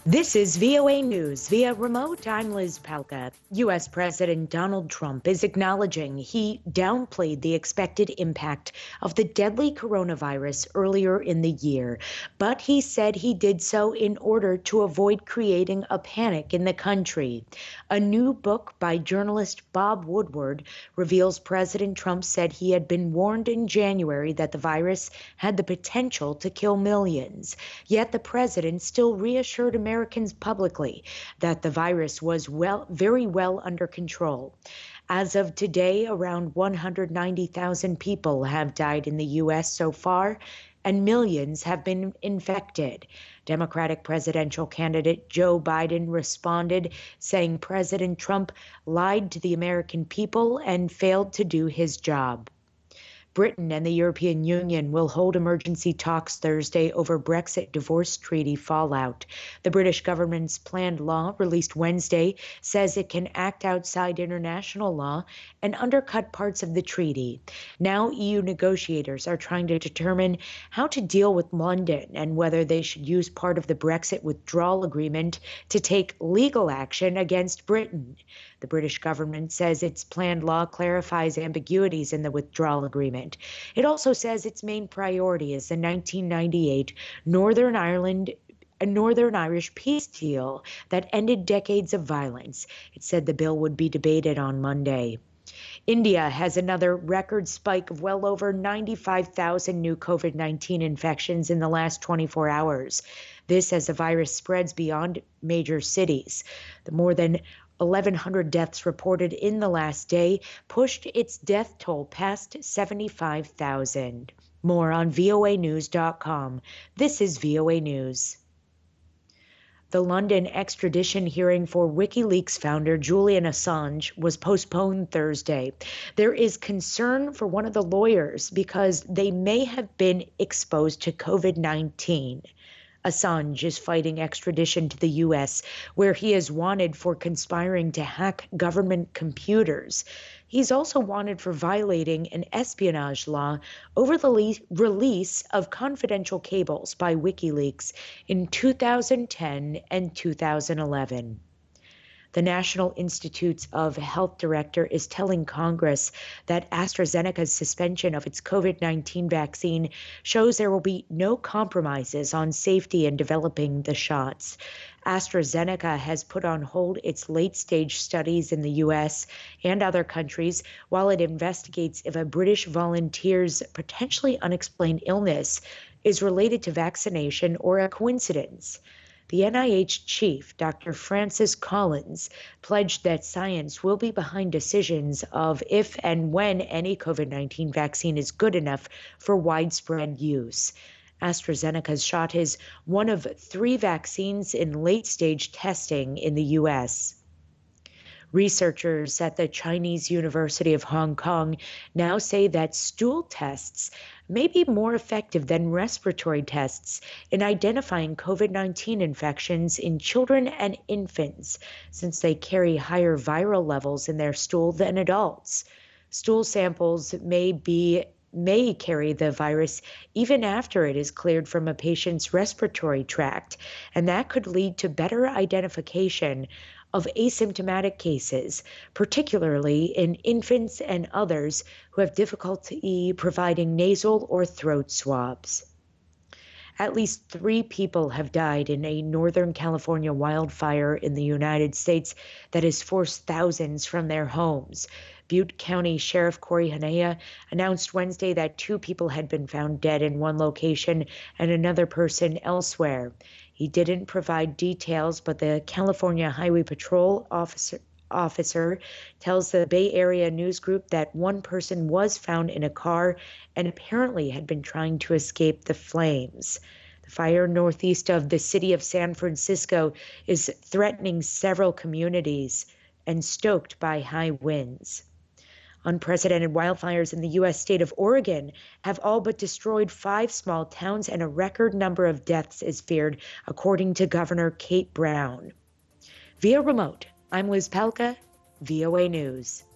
This is VOA News. Via remote, I'm Liz Palka. U.S. President Donald Trump is acknowledging he downplayed the expected impact of the deadly coronavirus earlier in the year, but he said he did so in order to avoid creating a panic in the country. A new book by journalist Bob Woodward reveals President Trump said he had been warned in January that the virus had the potential to kill millions. Yet the president still reassured Americans publicly that the virus was very well under control. As of today, around 190,000 people have died in the U.S. so far, and millions have been infected. Democratic presidential candidate Joe Biden responded, saying President Trump lied to the American people and failed to do his job. Britain and the European Union will hold emergency talks Thursday over Brexit divorce treaty fallout. The British government's planned law, released Wednesday, says it can act outside international law and undercut parts of the treaty. Now EU negotiators are trying to determine how to deal with London and whether they should use part of the Brexit withdrawal agreement to take legal action against Britain. The British government says its planned law clarifies ambiguities in the withdrawal agreement. It also says its main priority is the 1998 Northern Irish peace deal that ended decades of violence. It said the bill would be debated on Monday. India has another record spike of well over 95,000 new COVID-19 infections in the last 24 hours. This as the virus spreads beyond major cities. The more than 1,100 deaths reported in the last day pushed its death toll past 75,000. More on voanews.com. This is VOA News. The London extradition hearing for WikiLeaks founder Julian Assange was postponed Thursday. There is concern for one of the lawyers because they may have been exposed to COVID-19. Assange is fighting extradition to the U.S., where he is wanted for conspiring to hack government computers. He's also wanted for violating an espionage law over the release of confidential cables by WikiLeaks in 2010 and 2011. The National Institutes of Health director is telling Congress that AstraZeneca's suspension of its COVID-19 vaccine shows there will be no compromises on safety in developing the shots. AstraZeneca has put on hold its late-stage studies in the U.S. and other countries while it investigates if a British volunteer's potentially unexplained illness is related to vaccination or a coincidence. The NIH chief, Dr. Francis Collins, pledged that science will be behind decisions of if and when any COVID-19 vaccine is good enough for widespread use. AstraZeneca's shot is one of 3 vaccines in late-stage testing in the U.S. Researchers at the Chinese University of Hong Kong now say that stool tests may be more effective than respiratory tests in identifying COVID-19 infections in children and infants, since they carry higher viral levels in their stool than adults. Stool samples may carry the virus even after it is cleared from a patient's respiratory tract, and that could lead to better identification of asymptomatic cases, particularly in infants and others who have difficulty providing nasal or throat swabs. At least 3 people have died in a Northern California wildfire in the United States that has forced thousands from their homes. Butte County Sheriff Corey Hanea announced Wednesday that 2 people had been found dead in one location and another person elsewhere. He didn't provide details, but the California Highway Patrol officer tells the Bay Area News Group that one person was found in a car and apparently had been trying to escape the flames. The fire northeast of the city of San Francisco is threatening several communities and stoked by high winds. Unprecedented wildfires in the U.S. state of Oregon have all but destroyed 5 small towns, and a record number of deaths is feared, according to Governor Kate Brown. Via remote, I'm Liz Palka, VOA News.